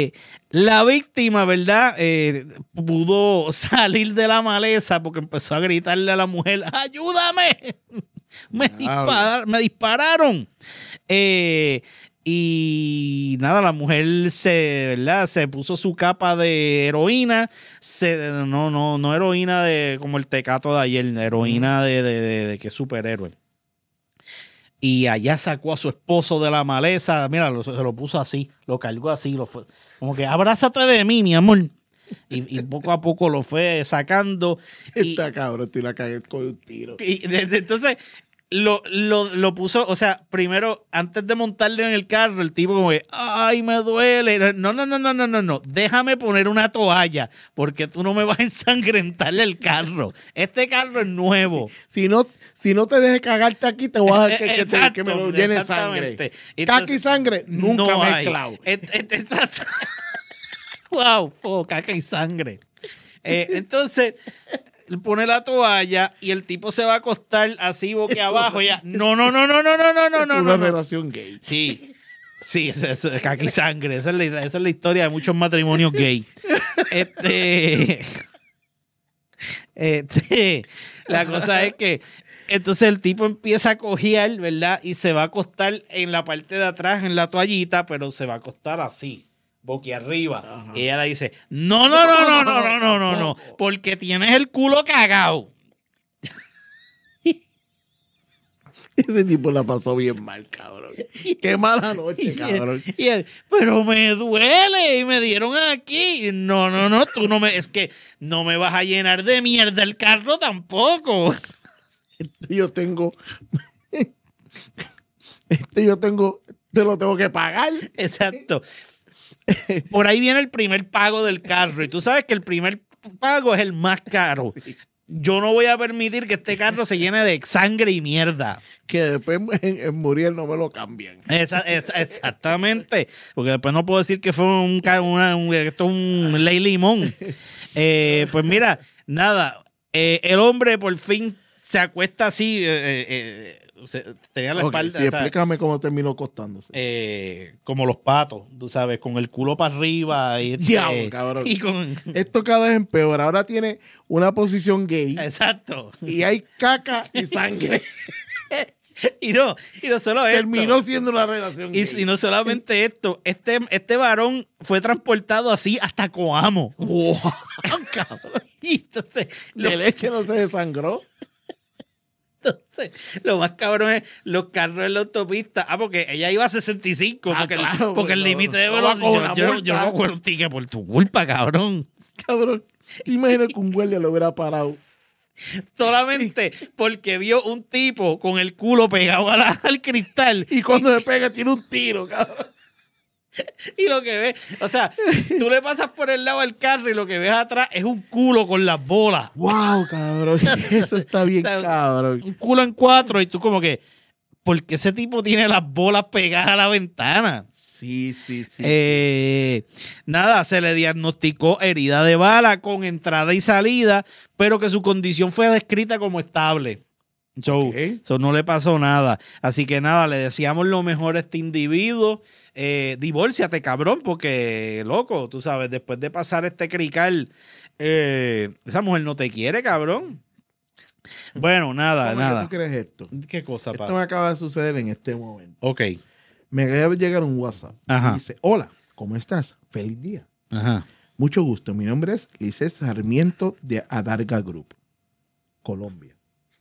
La víctima, ¿verdad? Eh, pudo salir de la maleza porque empezó a gritarle a la mujer, ¡ayúdame! Me, dispar, me dispararon. Eh, y nada, la mujer se, ¿verdad? Se puso su capa de heroína. Se, no, no, no heroína de como el Tecato de ayer, heroína de, de, de, de que es superhéroe. Y allá sacó a su esposo de la maleza. Mira, lo, se lo puso así, lo cargó así, lo fue, como que abrázate de mí, mi amor. Y, y poco a poco lo fue sacando. Esta y, cabrón, tú la cagué con un tiro. Y desde entonces lo, lo, lo puso, o sea, primero, antes de montarle en el carro, el tipo como que, ay, me duele. No, no, no, no, no, no, no. Déjame poner una toalla, porque tú no me vas a ensangrentarle el carro. Este carro es nuevo. Si no, si no te dejes cagarte aquí, te voy a dejar que, exacto, que, te, que me lo llene sangre. Caca y sangre, nunca no mezclado. Exacto. Wow, oh, caca y sangre. Eh, entonces, pone la toalla y el tipo se va a acostar así boque abajo. Ya. No, no, no, no, no, no, no, no, es no. una no, relación no. gay. Sí, sí, eso, eso, caca y sangre. Esa es, la, esa es la historia de muchos matrimonios gay. Este, este, la cosa es que entonces el tipo empieza a cojear, ¿verdad? Y se va a acostar en la parte de atrás, en la toallita, pero se va a acostar así. Boquiarriba. Ajá. Y ella le dice, no, no, no, no, no, no, no, no, no, porque tienes el culo cagado. Ese tipo la pasó bien mal, cabrón. Qué mala noche, cabrón. Y él, y él, pero me duele y me dieron aquí. No, no, no, tú no me, es que no me vas a llenar de mierda el carro tampoco. Este yo tengo, este yo tengo, te lo tengo que pagar. Exacto. Por ahí viene el primer pago del carro y tú sabes que el primer pago es el más caro. Yo no voy a permitir que este carro se llene de sangre y mierda. Que después en, en Muriel no me lo cambian. Esa, esa, exactamente. Porque después no puedo decir que fue un, una, un, esto un ley limón. Eh, pues mira, nada. Eh, el hombre por fin se acuesta así. Eh, eh, Se, tenía la okay, espalda. Sí, explícame cómo terminó acostándose. Eh, como los patos, tú sabes, con el culo para arriba. Y, Diablo, eh, cabrón. Y con... Esto cada vez empeora. Ahora tiene una posición gay. Exacto. Y hay caca y sangre. y no, y no solo esto. Terminó siendo una relación y, gay. Y no solamente esto, este, este varón fue transportado así hasta Coamo. Wow, cabrón. Y entonces, de leche no se desangró. Entonces, lo más cabrón es los carros en la autopista. Ah, porque ella iba a sesenta y cinco. Ah, porque, claro, el, porque el límite de no velocidad. Yo, yo, yo no acuerdo un ticket por tu culpa, cabrón. Cabrón. Imagina que un guardia lo hubiera parado. Solamente porque vio un tipo con el culo pegado a la, al cristal. Y cuando se pega, tiene un tiro, cabrón. Y lo que ves, o sea, tú le pasas por el lado del carro y lo que ves atrás es un culo con las bolas. Wow, cabrón. Eso está bien, está, cabrón. Un culo en cuatro y tú como que, ¿por qué ese tipo tiene las bolas pegadas a la ventana? Sí, sí, sí. Eh, nada, se le diagnosticó herida de bala con entrada y salida, pero que su condición fue descrita como estable. So, okay. so no le pasó nada. Así que nada, le deseamos lo mejor a este individuo. Eh, divórciate, cabrón, porque, loco, tú sabes, después de pasar este crical, eh, esa mujer no te quiere, cabrón. Bueno, nada, ¿Cómo nada. ¿Tú crees esto? ¿Qué cosa, Esto pa? me acaba de suceder en este momento. Ok. Me acaba de llegar un WhatsApp. Ajá. Y dice, hola, ¿cómo estás? Feliz día. Ajá. Mucho gusto. Mi nombre es Lices Sarmiento de Adarga Group, Colombia.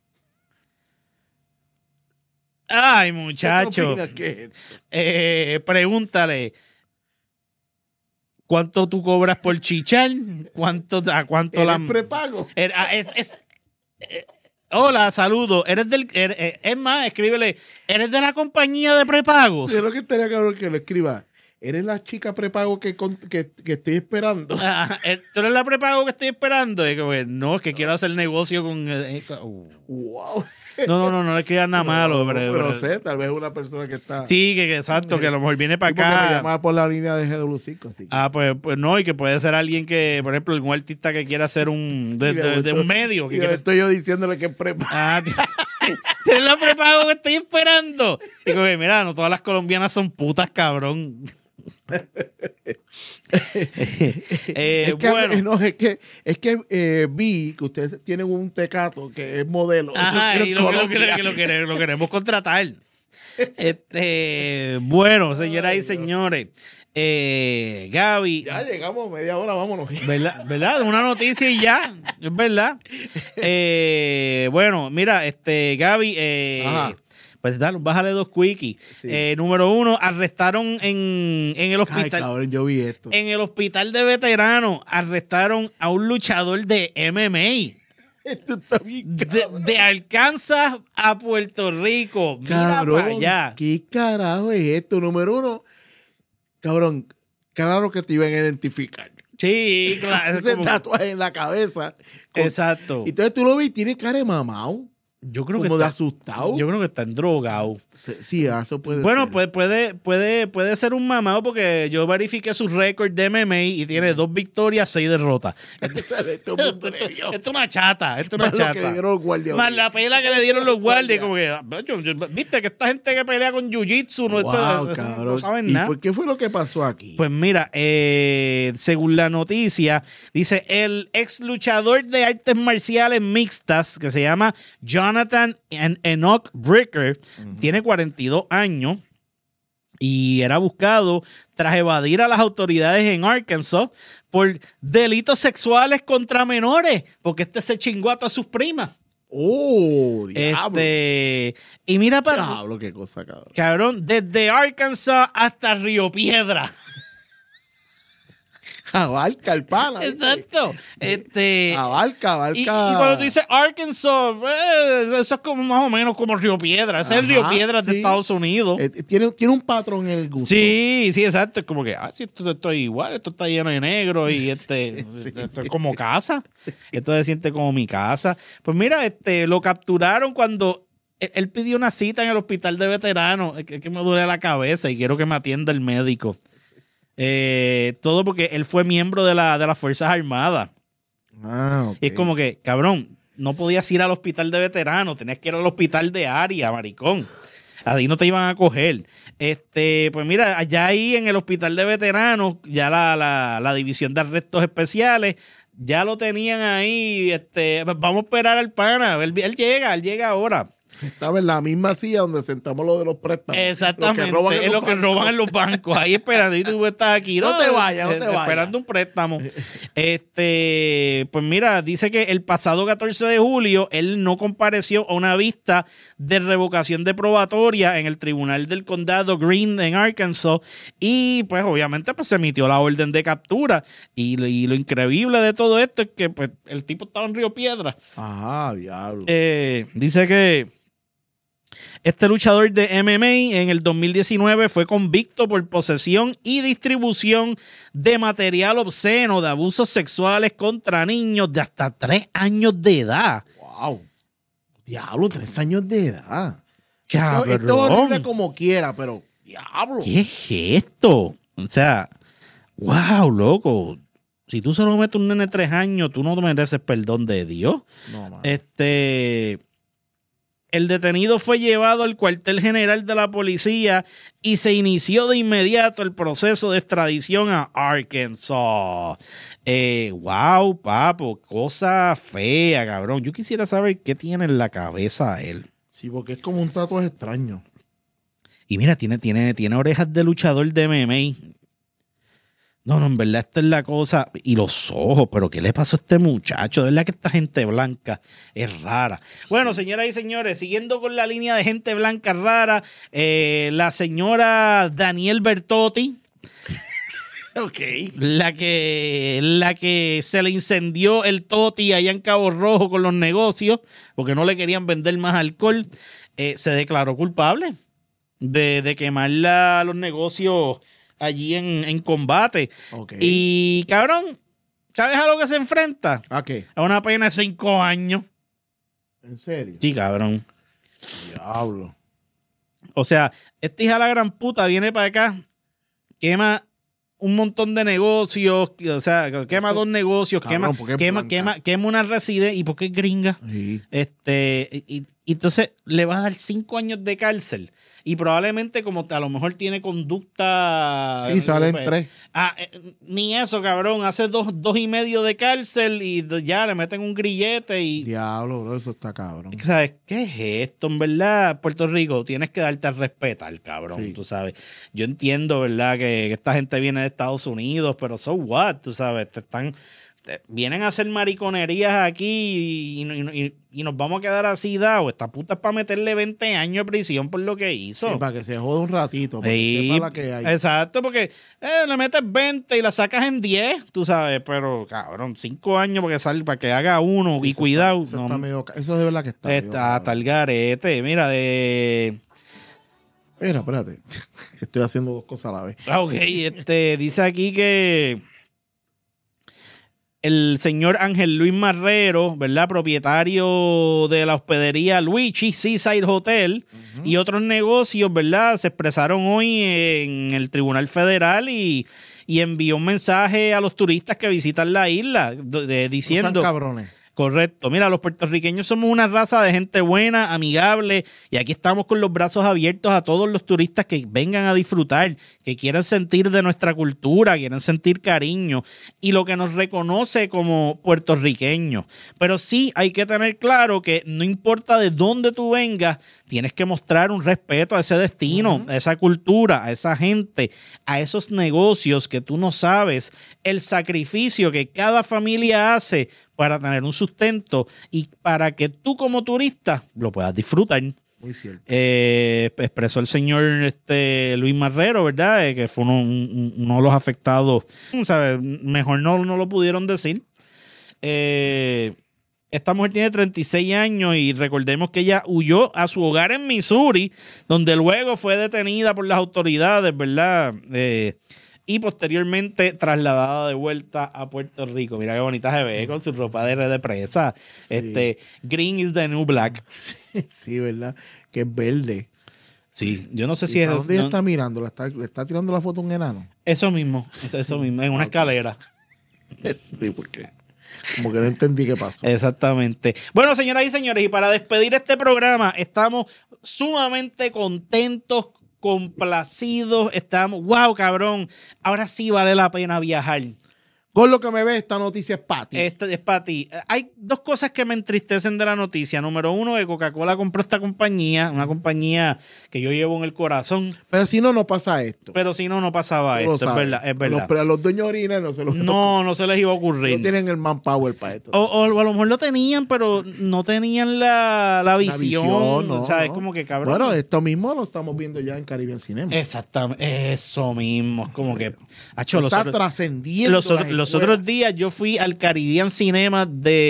Ay, muchacho. ¿Qué es eh, pregúntale. ¿Cuánto tú cobras por chichar? ¿Cuánto, ¿A cuánto la...? prepago? Es, es, es, eh, hola, saludo. ¿Eres del...? Er, eh, es más, escríbele. ¿Eres de la compañía de prepagos? Yo lo que estaría cabrón que lo escriba. ¿Eres la chica prepago que, que, que estoy esperando? Ah, ¿tú eres la prepago que estoy esperando? Y como, no, es que quiero hacer negocio con... Eh, uh. Wow. No, no, no, no le escribas nada malo. No, pero, pero, pero sé, tal vez una persona que está... Sí, que, que exacto, que a lo mejor viene para sí, acá. me llamaba por la línea de G W cinco. Así que... Ah, pues, pues no, y que puede ser alguien que, por ejemplo, algún artista que quiera hacer un... de, de, de, de un medio. Que quiera... Estoy yo diciéndole que es prepago. Ah, es la prepago que estoy esperando. Y como, mira, no todas las colombianas son putas, cabrón. eh, es que, bueno. no, es que, es que eh, vi que ustedes tienen un tecato que es modelo. Ajá, y lo, lo, que, lo, que, lo, que, lo queremos contratar. Este, bueno, señoras y señores, eh, Gaby. Ya llegamos, media hora, vámonos. ¿Verdad? ¿Verdad? Una noticia y ya, es verdad. Eh, bueno, mira, este, Gaby, eh, Ajá. pues dale, bájale dos quickies. Sí. Eh, número uno, arrestaron en, en el hospital. Ay, cabrón, yo vi esto. En el hospital de veteranos, arrestaron a un luchador de M M A. Esto está bien, De, de Arkansas a Puerto Rico. Mira cabrón, para allá. ¿qué carajo es esto? Número uno, cabrón, claro que te iban a identificar. Sí, claro. Ese como- tatuaje en la cabeza. Con- Exacto. Entonces tú lo ves y tiene cara de mamado, Yo creo que como de está, asustado. yo creo que está en drogado. Sí, sí, eso puede Bueno, ser. pues puede, puede, puede ser un mamado porque yo verifiqué su récord de M M A y tiene dos victorias, seis derrotas. Esto es Esto, muy esto- atrevido. esto es una chata, esto es una Más lo que le chata. dieron los guardias. Más la pela que le dieron los guardias, como que, ah, yo- yo- viste que esta gente que pelea con jiu-jitsu no, Wow, esto- eso cabrón. no saben ¿Y nada. fue- qué fue lo que pasó aquí? Pues mira, eh, según la noticia, dice el ex luchador de artes marciales mixtas que se llama Jonathan En- Enoch Bricker, Ujú. tiene cuarenta y dos años y era buscado tras evadir a las autoridades en Arkansas por delitos sexuales contra menores, porque este se chingó a todas sus primas. Oh, diablo. Este, y mira para Diablo, qué cosa, cabrón. cabrón, desde Arkansas hasta Río Piedra. Abarca el pana. ¿viste? Exacto. Este, Abarca, abarca. y, y cuando tú dices Arkansas, eh, eso es como más o menos como Río Piedra. Ese es el Río Ajá, Piedra de sí. Estados Unidos. Eh, tiene, tiene un patrón en el gusto. Sí, sí, exacto. Es como que, ah, sí, esto, esto es igual, esto está lleno de negro y este, Sí. esto es como casa. Esto se siente como mi casa. Pues mira, este, lo capturaron cuando él, él pidió una cita en el hospital de veteranos. Es que, es que me duele la cabeza y quiero que me atienda el médico. Eh, todo porque él fue miembro de, la, de las Fuerzas Armadas. Ah, ok. Y es como que, cabrón, no podías ir al hospital de veteranos, tenías que ir al hospital de área, maricón. Ahí no te iban a coger. Este, pues mira, allá ahí en el hospital de veteranos, ya la, la, la división de arrestos especiales, ya lo tenían ahí. Este, vamos a esperar al pana. Él, él llega, él llega ahora. Estaba en la misma silla donde sentamos lo de los préstamos. Exactamente, Lo que roban en es los lo que bancos. roban en los bancos, ahí esperando, y tú estás aquí, No te vayas, no te Eh, vayas. esperando un préstamo. Este, pues mira, dice que el pasado catorce de julio él no compareció a una vista de revocación de probatoria en el tribunal del condado Greene en Arkansas y pues obviamente pues se emitió la orden de captura y, lo- y lo increíble de todo esto es que pues el tipo estaba en Río Piedra. Ajá, diablo. Eh, dice que este luchador de M M A en el dos mil diecinueve fue convicto por posesión y distribución de material obsceno de abusos sexuales contra niños de hasta tres años de edad. Wow. Diablo, tres años de edad. Esto, Cabrón. esto es horrible como quiera, pero diablo. ¿Qué es esto? O sea, wow, loco. Si tú solo metes un nene de tres años, tú no mereces perdón de Dios. No, mano. Este, el detenido fue llevado al cuartel general de la policía y se inició de inmediato el proceso de extradición a Arkansas. Eh, wow, papo, cosa fea, cabrón. Yo quisiera saber qué tiene en la cabeza él. Sí, porque es como un tatuaje extraño. Y mira, tiene, tiene, tiene orejas de luchador de M M A. No, no, en verdad esta es la cosa. Y los ojos, pero ¿qué le pasó a este muchacho? De verdad que esta gente blanca es rara. Bueno, señoras y señores, siguiendo con la línea de gente blanca rara, eh, la señora Daniel Bertotti, Ok. la que, la que se le incendió el toti allá en Cabo Rojo con los negocios, porque no le querían vender más alcohol, eh, se declaró culpable de, de quemar la- los negocios allí en, en combate. Ok. Y, cabrón, ¿sabes a lo que se enfrenta? ¿A qué? A una pena de cinco años. ¿En serio? Sí, cabrón. Diablo. O sea, esta hija de la gran puta viene para acá, quema un montón de negocios, o sea, quema Eso- dos negocios, cabrón, quema, porque es quema, blanca. quema, quema una residencia. ¿Y por qué es gringa? Sí. Este, y, Y entonces le vas a dar cinco años de cárcel. Y probablemente como a lo mejor tiene conducta... Sí, salen eh, tres. Ah, eh, ni eso, cabrón. Hace dos, dos y medio de cárcel y ya le meten un grillete y... Diablo, bro, eso está cabrón. ¿Sabes qué es esto? En verdad, Puerto Rico, tienes que darte a respetar, cabrón, Sí. tú sabes. Yo entiendo, ¿verdad? Que, que esta gente viene de Estados Unidos, pero so what, tú sabes, te están... te- vienen a hacer mariconerías aquí y, y- y- y nos vamos a quedar así dados. Esta puta es para meterle veinte años de prisión por lo que hizo. Sí, para que se joda un ratito, para Sí, que sepa la que hay. exacto, porque eh, le metes veinte y la sacas en diez, tú sabes, pero cabrón, cinco años para que salga, para que haga uno Sí, y eso cuidado. está- eso, no, está medio ca- eso de verdad que está. medio está cabrón. hasta el garete, mira, de... Espera, espérate. Estoy haciendo dos cosas a la vez. Ah, ok, este, dice aquí que el señor Ángel Luis Marrero, ¿verdad? Propietario de la hospedería Luigi Seaside Hotel Uh-huh. y otros negocios, ¿verdad? Se expresaron hoy en el Tribunal Federal y, y envió un mensaje a los turistas que visitan la isla de- de- No diciendo... sean cabrones. Correcto. Mira, los puertorriqueños somos una raza de gente buena, amigable, y aquí estamos con los brazos abiertos a todos los turistas que vengan a disfrutar, que quieran sentir de nuestra cultura, quieren sentir cariño y lo que nos reconoce como puertorriqueños. Pero sí hay que tener claro que no importa de dónde tú vengas, tienes que mostrar un respeto a ese destino, Uh-huh. a esa cultura, a esa gente, a esos negocios que tú no sabes, el sacrificio que cada familia hace para tener un sustento y para que tú como turista lo puedas disfrutar. Muy cierto. Eh, expresó el señor este, Luis Marrero, ¿verdad? Eh, que fue uno, un- uno de los afectados. ¿Sabes? Mejor no, no lo pudieron decir. Eh, esta mujer tiene treinta y seis años y recordemos que ella huyó a su hogar en Missouri, donde luego fue detenida por las autoridades, ¿verdad? Eh, y posteriormente trasladada de vuelta a Puerto Rico. Mira qué bonita se ve con su ropa de, de presa. Sí. Este, Green is the new black. Sí, ¿verdad? Que es verde. Sí, yo no sé ¿Y si es para dónde ella no- está mirando? ¿Le está, ¿Le está tirando la foto a un enano? eso mismo, eso, eso mismo, en una escalera. Sí, porque como que no entendí qué pasó. Exactamente. Bueno, señoras y señores, y para despedir este programa, estamos sumamente contentos, complacidos, estamos, wow, cabrón, ahora sí vale la pena viajar. Con lo que me ve, esta noticia es para ti. Este es para ti. Hay dos cosas que me entristecen de la noticia. Número uno, que Coca-Cola compró esta compañía, una compañía que yo llevo en el corazón, Pero si no, no pasa esto. pero si no, no pasaba Tú lo esto. Es sabes. verdad, es verdad. Los, pero a los dueños de orina no se los No, no se les iba a no ocurrir. tienen el manpower para esto. O, o a lo mejor lo tenían, pero no tenían la, la visión. visión, no, o sea, es no. como que cabrón. Bueno, esto mismo lo estamos viendo ya en Caribbean Cinema. Exactamente. Eso mismo. Es como que. Hacho, los, Está otros, trascendiendo. los, otros- las los escuelas. otros días yo fui al Caribbean Cinema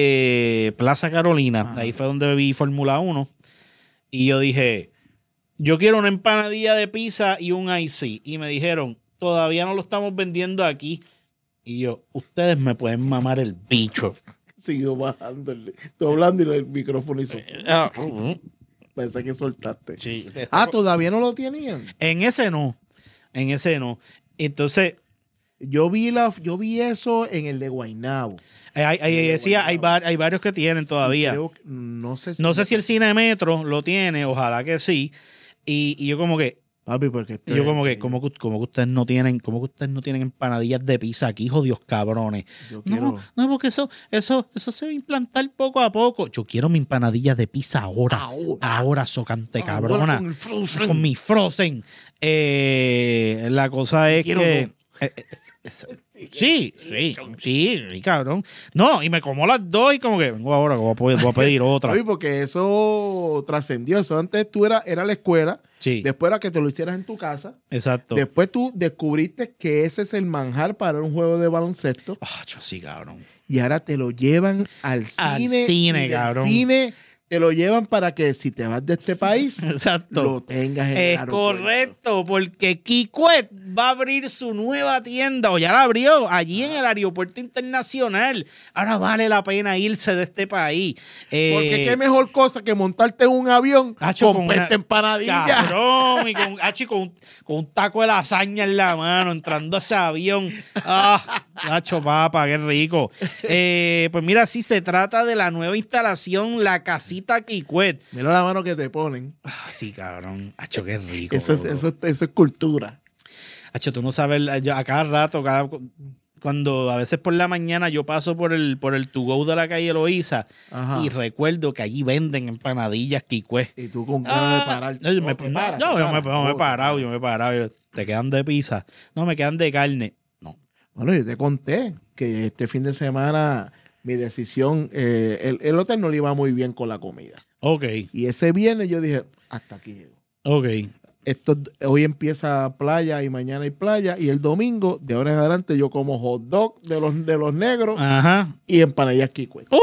de Plaza Carolina. Ajá. Ahí fue donde vi Fórmula uno. Y yo dije, yo quiero una empanadilla de pizza y un ice. Y me dijeron, todavía no lo estamos vendiendo aquí. Y yo, ustedes me pueden mamar el bicho. Siguió bajando. el- Estoy hablando y el micrófono hizo. Ah, Pensé que soltaste. sí. Ah, todavía no lo tenían. En ese no. En ese no. Entonces, Yo vi la, yo vi eso en el de Guaynabo. hay, hay- Sí, decía, hay, bueno. var- hay varios que tienen Y todavía. creo que- no sé si, No sé si el Cine Metro lo tiene, ojalá que sí. Y, y yo como que, Papi, porque esto y yo es- como que, como que, como que ustedes no tienen, como que ustedes no tienen empanadillas de pizza aquí, jodidos cabrones. yo No, quiero- no, porque eso, eso, eso se va a implantar poco a poco. Yo quiero mi empanadilla de pizza ahora. Ahora. Ahora, socante Ahora cabrona. con el Frozen. Con mi Frozen. Eh, la cosa es Quiero que. dos. eh, eh, es- sí, sí, sí, sí, cabrón. No, y me como las dos y como que vengo ahora, que voy a pedir, voy a pedir otra. Papi, porque eso trascendió. Eso antes tú era, era la escuela. Sí, Después era que te lo hicieras en tu casa. exacto. Después tú descubriste que ese es el manjar para un juego de baloncesto. Ah, yo sí, cabrón. Y ahora te lo llevan al Al cine. cine, y del cabrón. cine te lo llevan para que si te vas de este país, Exacto. lo tengas en el Es aeropuerto. correcto, porque Kikwet va a abrir su nueva tienda, o ya la abrió, allí en el aeropuerto internacional. Ahora vale la pena irse de este país. Eh, Porque qué mejor cosa que montarte en un avión Hacho, con, con peste una- empanadilla. Cabrón, y con, hacho, y con, con un taco de lasaña en la mano, entrando a ese avión. Ah, hacho, papa, qué rico. Eh, pues mira, sí, se trata de la nueva instalación, la casita Kikwet. Mira la mano que te ponen. Ah, sí, cabrón. Hacho, qué rico. Eso, es- bro. eso, es- eso es cultura. Hacho, tú no sabes, yo a cada rato, cada, cuando a veces por la mañana yo paso por el, por el to go de la calle Loíza Ajá. y recuerdo que allí venden empanadillas Kikwet. Y tú con ganas de Ah, parar. no, yo me, No, te no, paras, yo te me- paras. yo me he No, parado, te yo me he parado. Yo, ¿te quedan de pizza? No, me quedan de carne. No. Bueno, yo te conté que este fin de semana mi decisión, eh, el, el hotel no le iba muy bien con la comida. Ok, Y ese viernes yo dije, hasta aquí llego. ok. Esto, hoy empieza playa y mañana hay playa. Y el domingo, de ahora en adelante, yo como hot dog de los, de los negros Ajá. y empanadillas Kikwet. ¡Uh,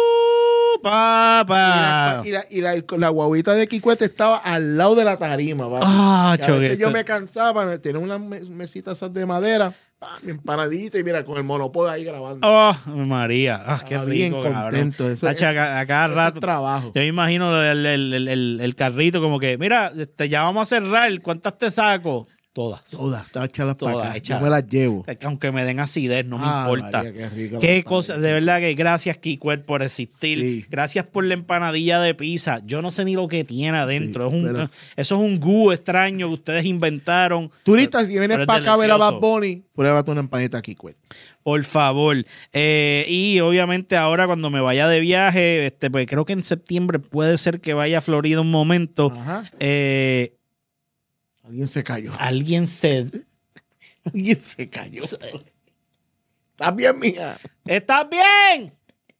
Y, papá! la, y, la, y la- la guaguita de Kikwet estaba al lado de la tarima. papi. Ah, Y a veces choque. yo me cansaba, me tenía unas me- mesitas esas de madera, pa, mi empanadita y mira, con el monopodio ahí grabando. Oh, María. Ah, qué Estaba bien rico, cabrón. contento. Eso, Hacho, eso- a, ca- a cada eso es rato. trabajo. Yo me imagino el, el, el, el- el carrito como que, mira, este, ya vamos a cerrar. ¿Cuántas te saco? Todas. Todas, están echadas para Todas acá. echadas. Yo me las llevo. Aunque me den acidez, no me Ah, importa. María, qué rico Qué la cosa, empanadilla. de verdad que gracias, Kikwet, por existir. Sí. Gracias por la empanadilla de pizza. Yo no sé ni lo que tiene adentro. Sí, es un, pero- eso es un goo extraño que ustedes inventaron. Turista, si Pero vienes es para acá a ver a delicioso. Bad Bunny, pruébate una empanita Kikwet. Por favor. Eh, y obviamente ahora cuando me vaya de viaje, este, pues creo que en septiembre puede ser que vaya a Florida un momento. Ajá. eh, Alguien se cayó. alguien se... Alguien se cayó. ¿Estás bien, mija? ¿Estás bien?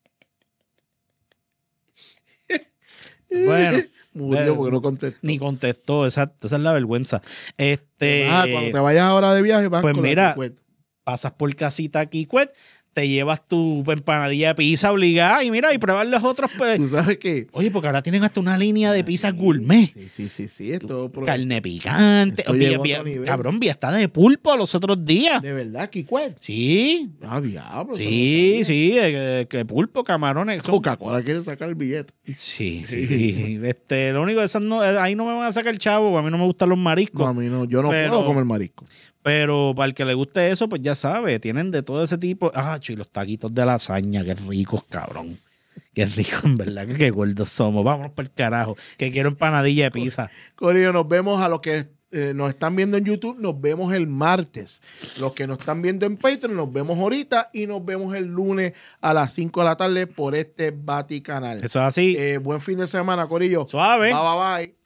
Bueno, Murió Pero- porque no contestó. ni contestó, exacto, esa es la vergüenza. Este, Ah, cuando te vayas ahora de viaje, vas pues con la mira, Kikwet. pasas por casita Kikwet, te llevas tu empanadilla de pizza obligada y mira, y pruebas los otros. Pues, ¿Tú sabes qué? oye, porque ahora tienen hasta una línea de pizzas gourmet. Sí, sí, sí, sí. Esto, pro- Carne picante. Esto Vi- llegó a vi- otro nivel. cabrón, vi hasta de pulpo los otros días. De verdad, Kikwet. Sí, Ah, diablo. sí, sí, de, de- que pulpo, camarones. son- Coca-Cola quiere sacar el billete. Sí, sí. Este, lo único de esas no, ahí no me van a sacar el chavo, a mí no me gustan los mariscos. No, a mí no, yo no Pero- puedo comer marisco. Pero para el que le guste eso, pues ya sabe, tienen de todo ese tipo. Ah, y los taquitos de lasaña, qué ricos, cabrón. Qué rico, en verdad, que qué gordos somos. Vámonos para el carajo, que quiero empanadilla de pizza. Corillo, nos vemos a los que eh, nos están viendo en YouTube, nos vemos el martes. Los que nos están viendo en Patreon, nos vemos ahorita y nos vemos el lunes a las cinco de la tarde por este Bati Canal. Eso es así. Eh, buen fin de semana, Corillo. Suave. Bye, bye, bye.